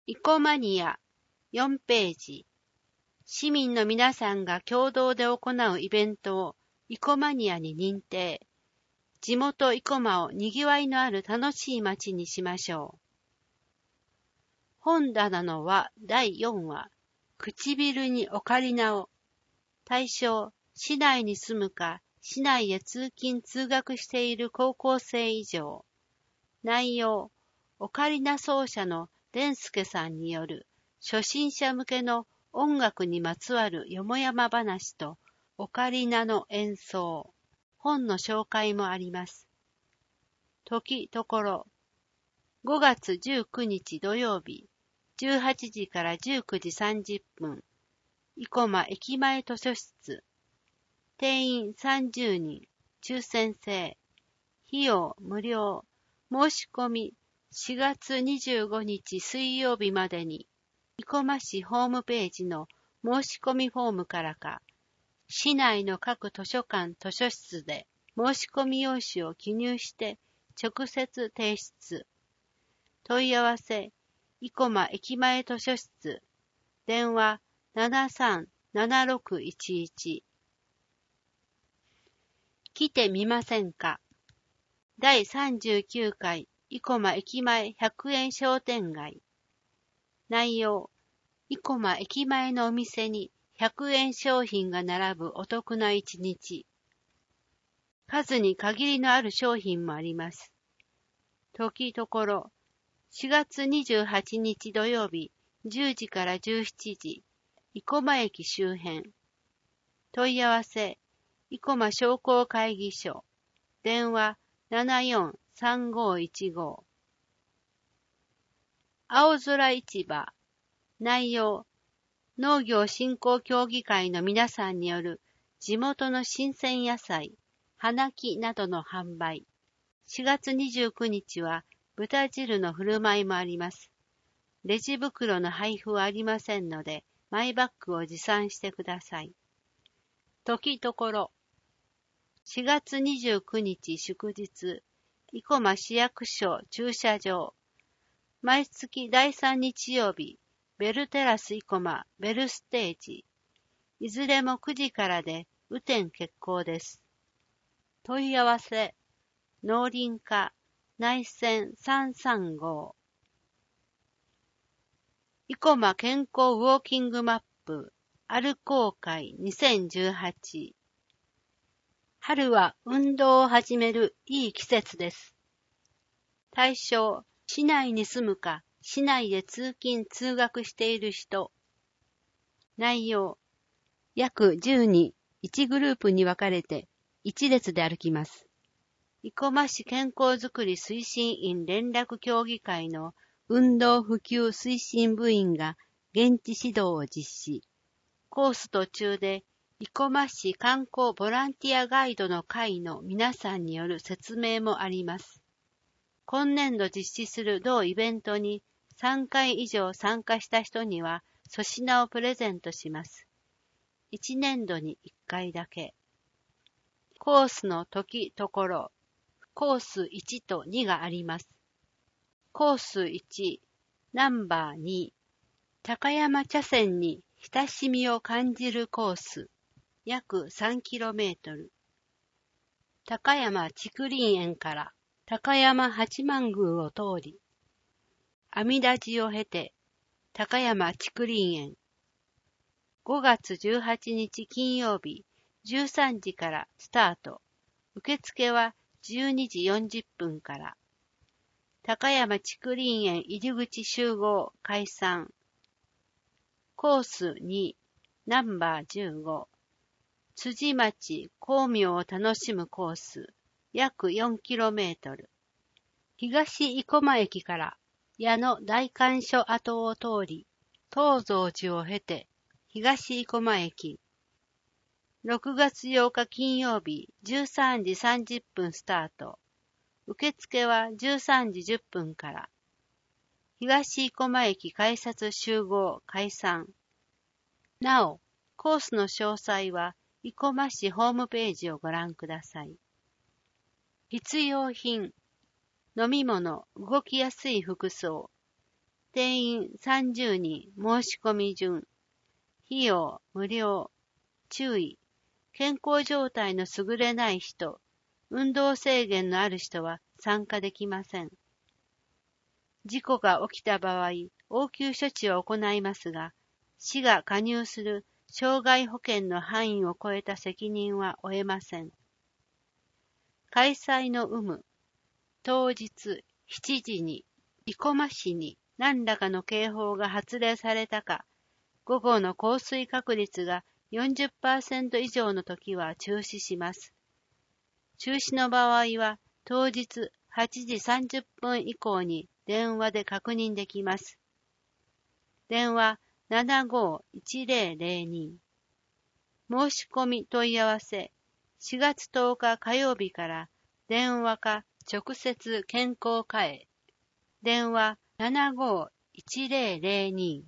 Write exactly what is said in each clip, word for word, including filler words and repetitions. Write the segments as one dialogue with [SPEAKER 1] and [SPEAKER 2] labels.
[SPEAKER 1] イコマニアよんページ。市民の皆さんが共同で行うイベントをイコマニアに認定。地元イコマをにぎわいのある楽しい街にしましょう。本棚の輪だいよんわ。唇にオカリナを。対象、市内に住むか、市内へ通勤通学している高校生以上。内容、オカリナ奏者のデンスケさんによる初心者向けの音楽にまつわるよもやま話とオカリナの演奏。本の紹介もあります。時ところ。ごがつじゅうくにち土曜日、じゅうはちじからじゅうくじさんじゅっぷん。生駒駅前図書室。定員さんじゅうにん。抽選制。費用無料。申し込みしがつにじゅうごにち水曜日までに、生駒市ホームページの申し込みフォームからか、市内の各図書館図書室で申し込み用紙を記入して直接提出。問い合わせ、生駒駅前図書室。電話ななさんななろくいちいち。来てみませんか。だいさんじゅうきゅうかい生駒駅前ひゃくえん商店街。内容、生駒駅前のお店にひゃくえん商品が並ぶお得な一日。数に限りのある商品もあります。時ところ、しがつにじゅうはちにち土曜日じゅうじからじゅうしちじ、生駒駅周辺。問い合わせ、生駒商工会議所。電話ななよんさんごいちご。青空市場。内容、農業振興協議会の皆さんによる地元の新鮮野菜、花木などの販売。しがつにじゅうくにちは豚汁の振る舞いもあります。レジ袋の配布はありませんので、マイバッグを持参してください。時ところ。しがつにじゅうくにち祝日、生駒市役所駐車場。毎月だいさんにち曜日、ベルテラス生駒ベルステージ。いずれもくじからで雨天決行です。問い合わせ、農林課内線さんさんご。生駒健康ウォーキングマップ歩こう会にせんじゅうはち。春は運動を始めるいい季節です。対象、市内に住むか、市内へ通勤通学している人。内容、約じゅうにん、いちグループに分かれていち列で歩きます。生駒市健康づくり推進員連絡協議会の運動普及推進部員が現地指導を実施。コース途中で生駒市観光ボランティアガイドの会の皆さんによる説明もあります。今年度実施する同イベントにさんかい以上参加した人には粗品をプレゼントします。いちねんどにいっかいだけ。コースの時ところ、コースいちとにがあります。コースいち、ナンバーに、高山茶泉に親しみを感じるコース、約 さんキロメートル。高山竹林園から高山八幡宮を通り、阿弥陀寺を経て高山竹林園。ごがつじゅうはちにち金曜日じゅうさんじからスタート。受付はじゅうにじよんじゅっぷんから。高山竹林園入り口集合解散。コースに、ナンバーじゅうご。辻町光明を楽しむコース、約 よんキロメートル。東生駒駅から矢野大観所跡を通り、東蔵寺を経て東生駒駅。ろくがつようか金曜日じゅうさんじさんじゅっぷんスタート。受付はじゅうさんじじゅっぷんから。東生駒駅改札集合解散。なお、コースの詳細は生駒市ホームページをご覧ください。必要品、飲み物、動きやすい服装、 定員さんじゅうにん申し込み順。費用無料。注意。健康状態の優れない人、運動制限のある人は参加できません。事故が起きた場合、応急処置を行いますが、市が加入する傷害保険の範囲を超えた責任は負えません。開催の有無、当日しちじに生駒市に何らかの警報が発令されたか、午後の降水確率が よんじゅっパーセント 以上の時は中止します。中止の場合は当日はちじさんじゅっぷん以降に電話で確認できます。電話 ななごーいちぜろぜろに。申し込み問い合わせしがつとおか火曜日から電話か直接健康課へ。電話 ななごーいちぜろぜろに。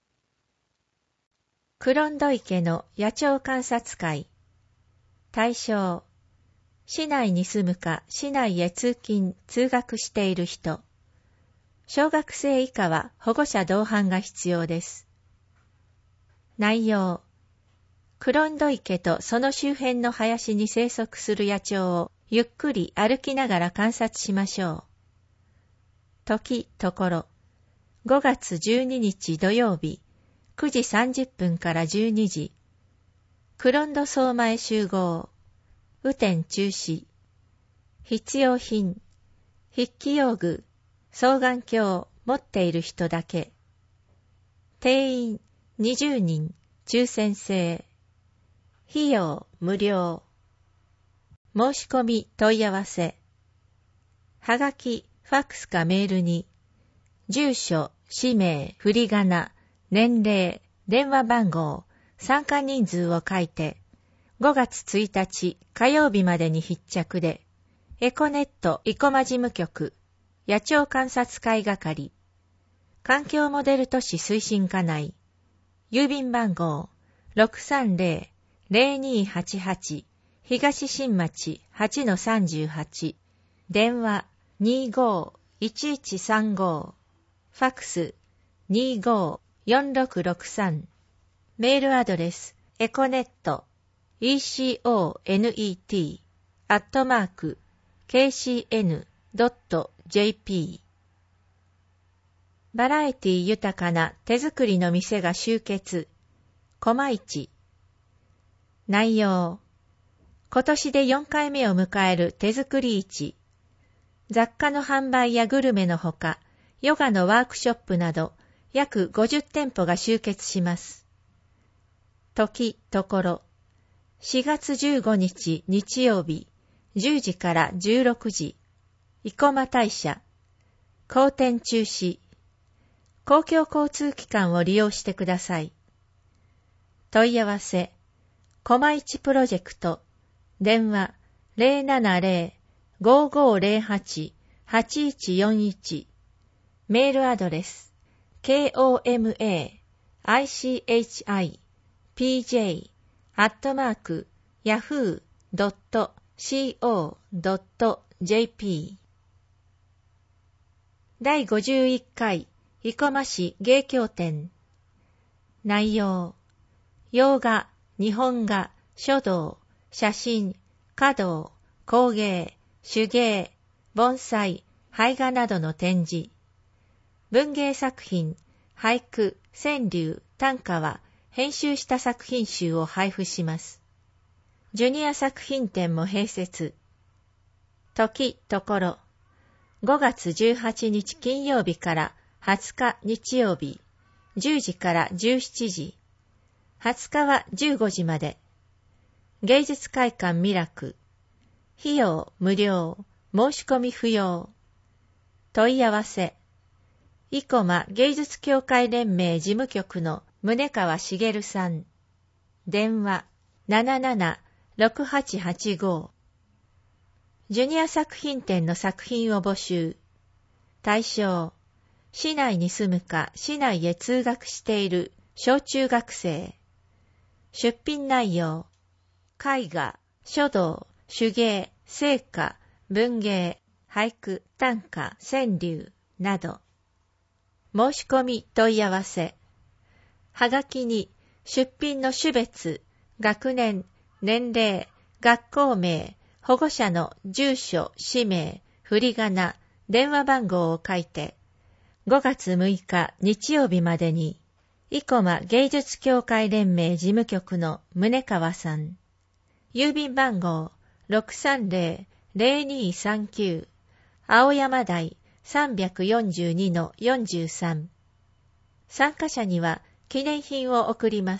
[SPEAKER 2] 黒戸池の野鳥観察会。対象、市内に住むか市内へ通勤・通学している人。小学生以下は保護者同伴が必要です。内容、黒戸池とその周辺の林に生息する野鳥をゆっくり歩きながら観察しましょう。時、ところ、ごがつじゅうににち土曜日、くじさんじゅっぷんからじゅうにじ。黒戸相馬へ集合。雨天中止。必要品、筆記用具、双眼鏡を持っている人だけ。定員にじゅうにん、抽選制。費用無料。申し込み問い合わせ。はがき、ファックスかメールに、住所、氏名、振り仮名、年齢、電話番号、参加人数を書いて、ごがつついたち火曜日までに必着で、エコネット生駒事務局、野鳥観察会係、環境モデル都市推進課内、郵便番号 ろくさんぜろぜろにーはちはち 東新町 はちのさんじゅうはち、電話 にーごーいちいちさんご、ファックス にーごーよんろくろくさん、メールアドレスエコネット イーシーオーエヌイーティー アットマーク ケーシーエヌ ドット ジェーピー。 バラエティ豊かな手作りの店が集結。駒市。内容、今年でよんかいめを迎える手作り市。雑貨の販売やグルメのほか、ヨガのワークショップなど約ごじゅってんぽが集結します。時、ところ、しがつじゅうごにち日曜日、じゅうじからじゅうろくじ、生駒大社、公展中止、公共交通機関を利用してください。問い合わせ、駒市プロジェクト、電話 ゼロななゼロ ごーごーゼロはち はちいちよんいち、メールアドレス、ケーオーエムエーアイシーエイチアイピージェー アットマーク ヤフー ドット シーオー ドット ジェーピー。 だいごじゅういっかい生駒市芸協展。内容、洋画、日本画、書道、写真、華道、工芸、手芸、盆栽、絵画などの展示。文芸作品、俳句、川柳、短歌は編集した作品集を配布します。ジュニア作品展も併設。時、ところ、ごがつじゅうはちにち金曜日からはつか日曜日、じゅうじからじゅうしちじ、はつかはじゅうごじまで。芸術会館ミラク。費用無料、申し込み不要。問い合わせ、生駒芸術協会連盟事務局の宗川茂さん。電話 なななな ろくはちはちご。ジュニア作品展の作品を募集。対象、市内に住むか市内へ通学している小中学生。出品内容、絵画、書道、手芸、生花、文芸、俳句、短歌、川柳など。 申し込み問い合わせ。はがきに出品の種別、学年、年齢、学校名、保護者の住所、氏名、振り仮名、電話番号を書いて、ごがつむいか日曜日までに、生駒芸術協会連盟事務局の宗川さん、郵便番号 ろくさんぜろ ぜろにさんきゅう、青山台 さんよんにのよんじゅうさん。参加者には記念品を贈ります。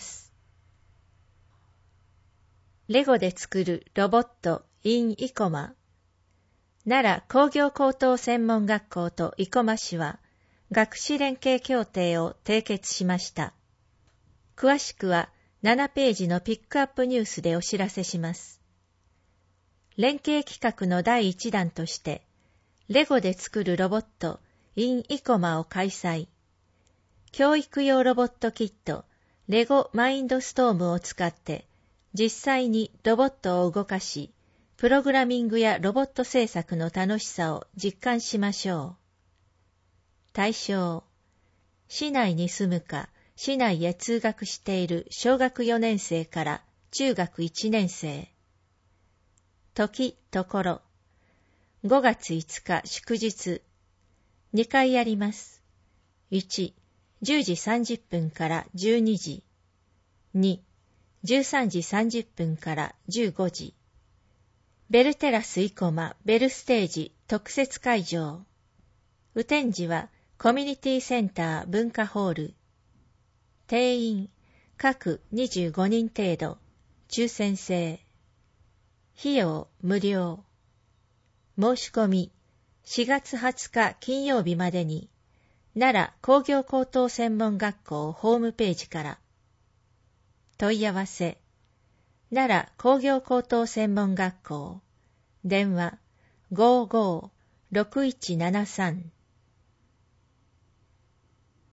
[SPEAKER 2] レゴで作るロボット in 生駒。奈良工業高等専門学校と生駒市は学士連携協定を締結しました。詳しくはななページのピックアップニュースでお知らせします。連携企画のだいいちだんとして、レゴで作るロボット in 生駒を開催。教育用ロボットキットレゴマインドストームを使って実際にロボットを動かし、プログラミングやロボット製作の楽しさを実感しましょう。対象、市内に住むか、市内へ通学している小学よねんせいから中学いちねんせい。時、ところ、ごがついつか祝日、にかいやります。いち、じゅうじさんじゅっぷんからじゅうにじ。に、じゅうさんじさんじゅっぷんからじゅうごじ。ベルテラス生駒ベルステージ特設会場。雨天時はコミュニティセンター文化ホール。定員、各にじゅうごにん程度、抽選制。費用無料。申し込み、しがつはつか金曜日までに、奈良工業高等専門学校ホームページから。問い合わせ、奈良工業高等専門学校、電話 ごーごーろくいちななさん